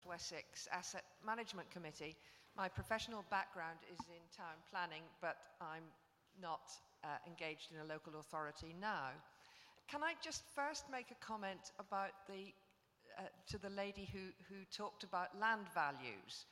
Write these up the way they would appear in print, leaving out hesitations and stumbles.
Wessex Asset Management Committee. My professional background is in town planning, but I'm not engaged in a local authority now. Can I just first make a comment about to the lady who talked about land values?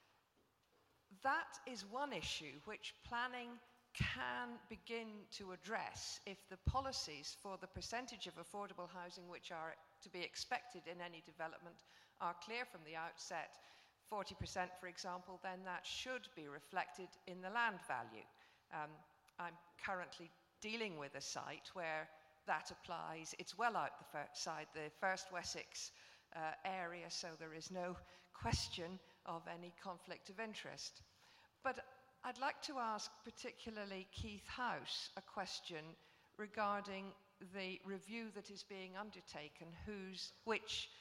That is one issue which planning can begin to address if the policies for the percentage of affordable housing which are to be expected in any development are clear from the outset. 40%, for example, then that should be reflected in the land value. I'm currently dealing with a site where that applies. It's well out the First Wessex area, so there is no question of any conflict of interest. But I'd like to ask particularly Keith House a question regarding the review that is being undertaken, which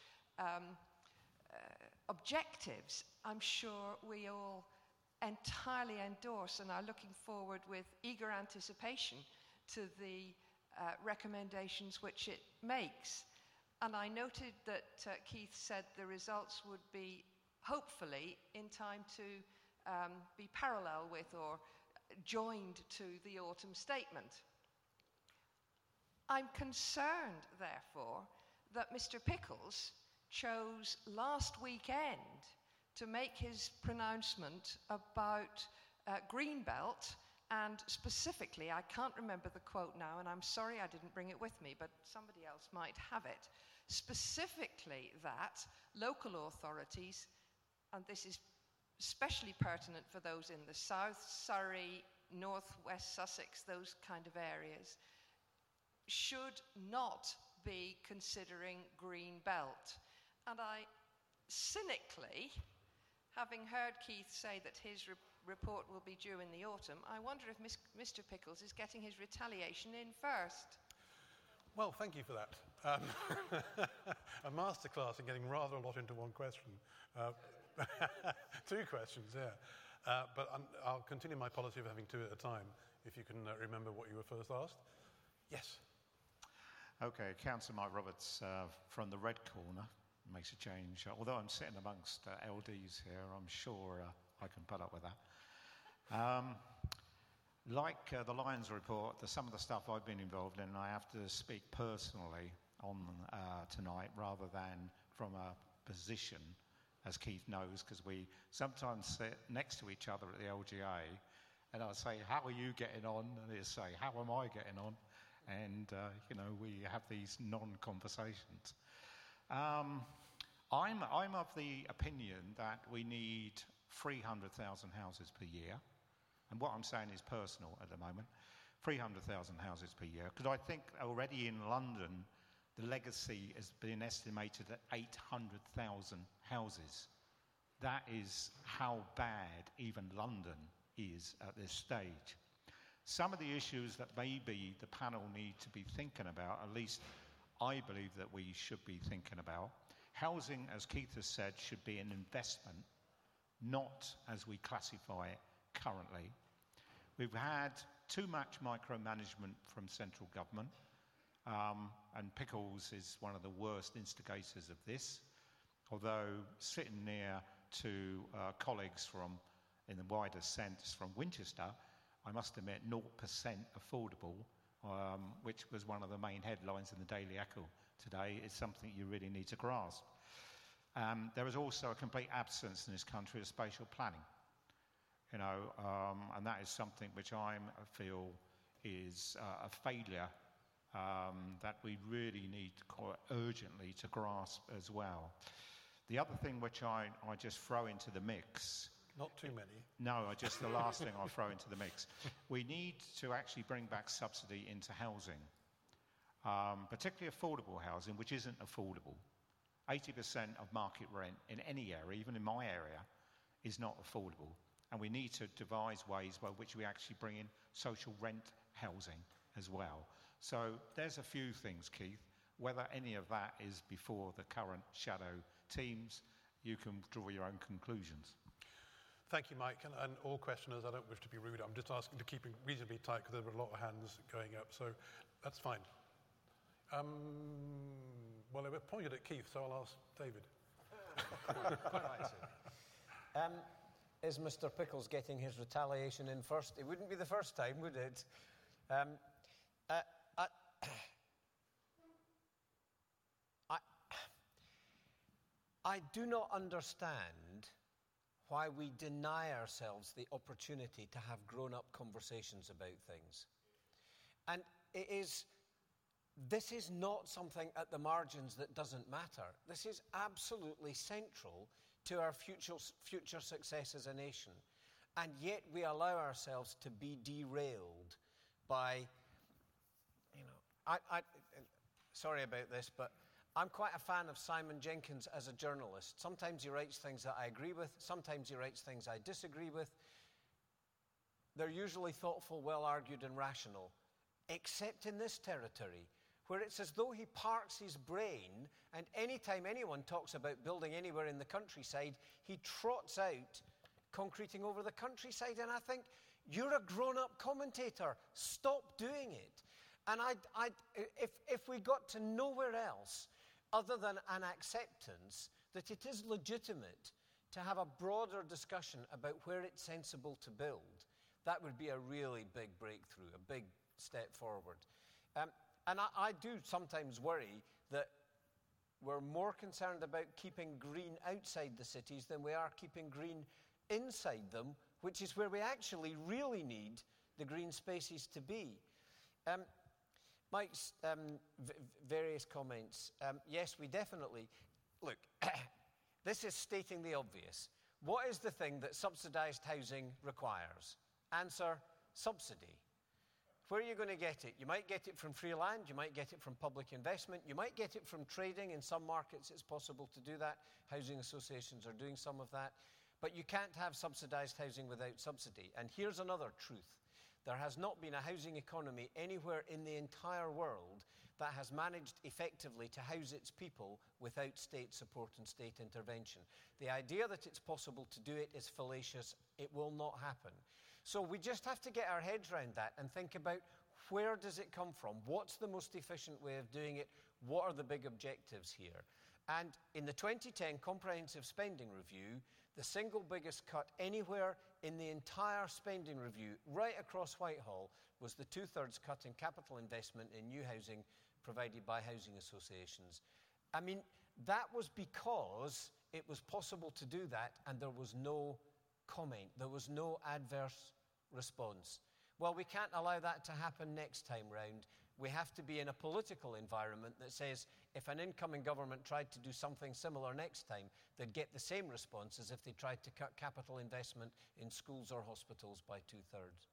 objectives I'm sure we all entirely endorse and are looking forward with eager anticipation to the recommendations which it makes. And I noted that Keith said the results would be hopefully in time to be parallel with or joined to the autumn statement. I'm concerned, therefore, that Mr. Pickles chose last weekend to make his pronouncement about Greenbelt, and specifically, I can't remember the quote now, and I'm sorry I didn't bring it with me, but somebody else might have it. Specifically that local authorities, and this is especially pertinent for those in the South, Surrey, North West Sussex, those kind of areas, should not be considering Green Belt. And I cynically, having heard Keith say that his report will be due in the autumn, I wonder if Mr. Pickles is getting his retaliation in first. Well, thank you for that. A masterclass in getting rather a lot into one question. Two questions, yeah. But I'll continue my policy of having two at a time, if you can remember what you were first asked. Yes. Okay, Councillor Mike Roberts from the red corner makes a change. Although I'm sitting amongst LDs here, I'm sure I can put up with that. Like the Lions report, some of the stuff I've been involved in, I have to speak personally on tonight rather than from a position, as Keith knows, because we sometimes sit next to each other at the LGA, and I'll say, how are you getting on? And he'll say, how am I getting on? And, we have these non-conversations. I'm of the opinion that we need 300,000 houses per year. And what I'm saying is personal at the moment. 300,000 houses per year. Because I think already in London, the legacy has been estimated at 800,000 houses. That is how bad even London is at this stage. Some of the issues that maybe the panel need to be thinking about, at least I believe that we should be thinking about, housing, as Keith has said, should be an investment, not as we classify it currently. We've had too much micromanagement from central government, and Pickles is one of the worst instigators of this, although sitting near to colleagues in the wider sense from Winchester, I must admit 0% affordable, which was one of the main headlines in the Daily Echo today, is something you really need to grasp. There is also a complete absence in this country of spatial planning, and that is something which I feel is a failure that we really need quite urgently to grasp as well. The other thing which I just throw into the mix... Not too many. No, just the last thing I'll throw into the mix. We need to actually bring back subsidy into housing, particularly affordable housing, which isn't affordable. 80% of market rent in any area, even in my area, is not affordable. And we need to devise ways by which we actually bring in social rent housing as well. So there's a few things, Keith. Whether any of that is before the current shadow teams, you can draw your own conclusions. Thank you, Mike. And all questioners, I don't wish to be rude. I'm just asking to keep it reasonably tight because there were a lot of hands going up, so that's fine. Well, they were pointed at Keith, so I'll ask David. Quite right, sir. Is Mr. Pickles getting his retaliation in first? It wouldn't be the first time, would it? I do not understand why we deny ourselves the opportunity to have grown-up conversations about things. And this is not something at the margins that doesn't matter. This is absolutely central to our future success as a nation. And yet we allow ourselves to be derailed by, sorry about this, but I'm quite a fan of Simon Jenkins as a journalist. Sometimes he writes things that I agree with, sometimes he writes things I disagree with. They're usually thoughtful, well-argued and rational, except in this territory, where it's as though he parks his brain, and anytime anyone talks about building anywhere in the countryside, he trots out concreting over the countryside. And I think, you're a grown-up commentator. Stop doing it. And if we got to nowhere else other than an acceptance that it is legitimate to have a broader discussion about where it's sensible to build, that would be a really big breakthrough, a big step forward. And I do sometimes worry that we're more concerned about keeping green outside the cities than we are keeping green inside them, which is where we actually really need the green spaces to be. Mike's various comments. Yes, we definitely... Look, this is stating the obvious. What is the thing that subsidised housing requires? Answer, subsidy. Where are you going to get it? You might get it from free land, you might get it from public investment, you might get it from trading. In some markets it's possible to do that. Housing associations are doing some of that. But you can't have subsidised housing without subsidy. And here's another truth. There has not been a housing economy anywhere in the entire world that has managed effectively to house its people without state support and state intervention. The idea that it's possible to do it is fallacious. It will not happen. So we just have to get our heads around that and think about, where does it come from? What's the most efficient way of doing it? What are the big objectives here? And in the 2010 Comprehensive Spending Review, the single biggest cut anywhere in the entire spending review, right across Whitehall, was the 2/3 cut in capital investment in new housing provided by housing associations. I mean, that was because it was possible to do that and there was no comment, there was no adverse response. Well, we can't allow that to happen next time round. We have to be in a political environment that says if an incoming government tried to do something similar next time, they'd get the same response as if they tried to cut capital investment in schools or hospitals by 2/3.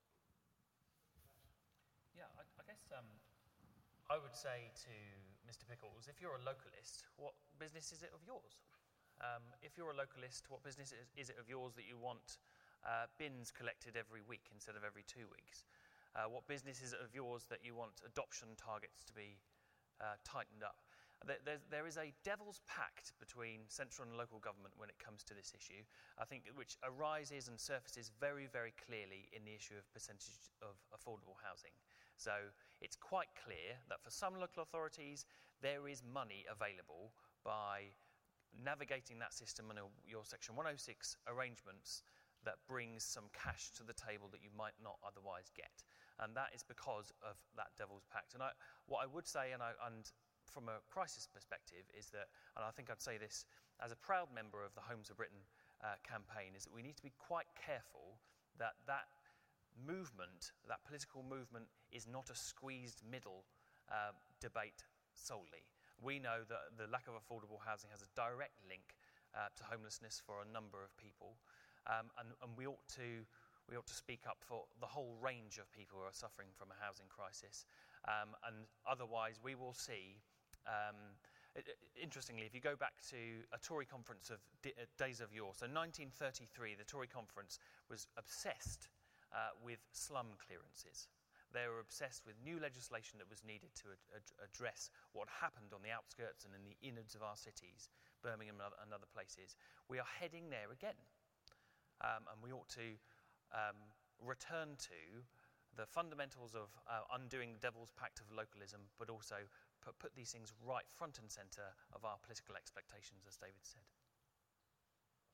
Yeah, I guess I would say to Mr. Pickles, if you're a localist, what business is it of yours? If you're a localist, what business is it of yours that you want bins collected every week instead of every 2 weeks? What business is it of yours that you want adoption targets to be tightened up? There is a devil's pact between central and local government when it comes to this issue, I think, which arises and surfaces very, very clearly in the issue of percentage of affordable housing. So it's quite clear that for some local authorities, there is money available by navigating that system and your Section 106 arrangements that brings some cash to the table that you might not otherwise get. And that is because of that devil's pact. And what I would say, and from a crisis perspective, is that, and I think I'd say this as a proud member of the Homes of Britain campaign, is that we need to be quite careful that that movement, that political movement, is not a squeezed middle debate solely. We know that the lack of affordable housing has a direct link to homelessness for a number of people, and we ought to speak up for the whole range of people who are suffering from a housing crisis. And otherwise, we will see. Interestingly, if you go back to a Tory conference of days of yore, so 1933, the Tory conference was obsessed with slum clearances. They were obsessed with new legislation that was needed to address what happened on the outskirts and in the innards of our cities, Birmingham and other places. We are heading there again. And we ought to return to the fundamentals of undoing the devil's pact of localism, but also put these things right front and centre of our political expectations, as David said.